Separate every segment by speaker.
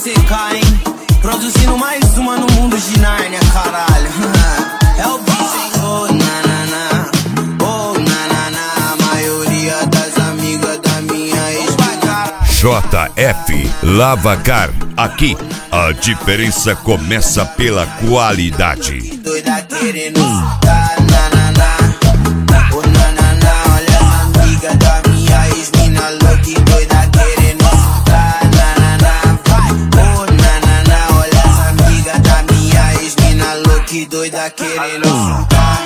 Speaker 1: CK, hein? Produzindo mais uma no mundo de Nárnia, caralho. É o bicho, hein? Oh, nanana, oh, nanana. A maioria das amigas da minha ex vai, caralho.
Speaker 2: JF Lavacar. Aqui a diferença começa pela qualidade.
Speaker 1: Doida querendo dar, nanana. Oh, nanana. Olha as amigas da minha ex, mina louca e doida querendo dar, nanana. Vai, oh, nanana. Olha as amigas da minha ex, mina louca e doida querendo dar.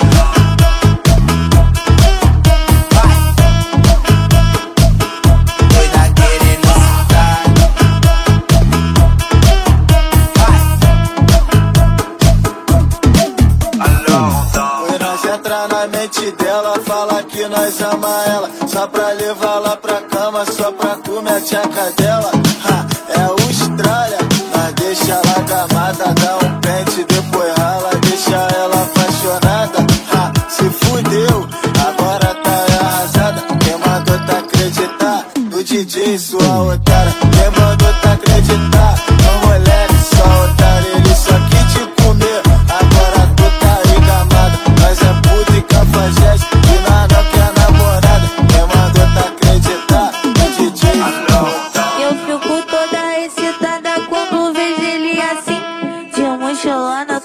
Speaker 3: Na mente dela, fala que nós ama ela, só pra levar lá pra cama, só pra comer a tchaca dela. É Austrália, nós deixa ela gamada, dá um pente, depois rala, deixa ela apaixonada. Se fudeu, agora tá arrasada. Quem mandou tá acreditar no DJ, sua otária? Quem mandou tá acreditar no moleque, só otário? Ele só quis te comer, agora tu tá aí gamada. Nós é puta e cafajeste, e nós não quer namorada. Quem mandou tá acreditar no DJ?
Speaker 4: Eu fico toda excitada quando vejo ele assim, de mochilona.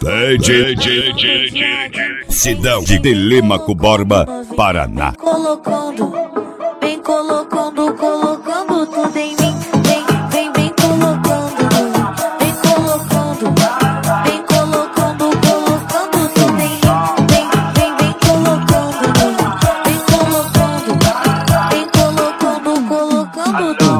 Speaker 2: Cidão de Telêmaco Borba, Paraná.
Speaker 4: Colocando, vem colocando, colocando tudo em mim. Vem colocando, vem colocando, vem colocando, colocando tudo em mim. Vem colocando, vem colocando, vem colocando, colocando tudo.